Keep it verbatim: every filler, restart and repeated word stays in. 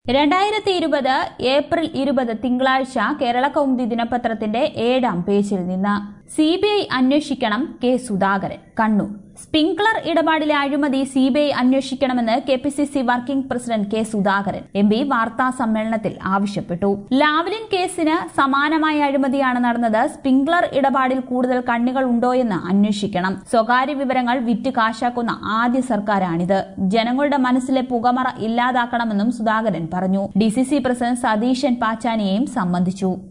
രണ്ടായിരത്തി ഇരുപത് ഏപ്രിൽ ഇരുപത് തിങ്കളാഴ്ച കേരള കൗമുദി ദിനപത്രത്തിന്റെ ഏഴാം പേജിൽ നിന്ന് സി ബി ഐ അന്വേഷിക്കണം കെ സുധാകരൻ കണ്ണൂർ. സ്പ്രിംഗ്ലർ ഇടപാടിലെ അഴിമതി സി ബി ഐ അന്വേഷിക്കണമെന്ന് K P C C working president K Sudhakaran M P വാർത്താ സമ്മേളനത്തിൽ ആവശ്യപ്പെട്ടു. ലാവ്ലിൻ കേസിന് സമാനമായ അഴിമതിയാണ് നടന്നത്. സ്പ്രിംഗ്ലർ ഇടപാടിൽ കൂടുതൽ കണ്ണികൾ ഉണ്ടോയെന്ന് അന്വേഷിക്കണം. സ്വകാര്യ വിവരങ്ങൾ വിറ്റ് കാശാക്കുന്ന ആദ്യ സർക്കാരാണിത്. ജനങ്ങളുടെ മനസ്സിലെ പുകമറ ഇല്ലാതാക്കണമെന്നും സുധാകരൻ പറഞ്ഞു. D C C president Satheesan പാച്ചാനിയെയും സംബന്ധിച്ചു.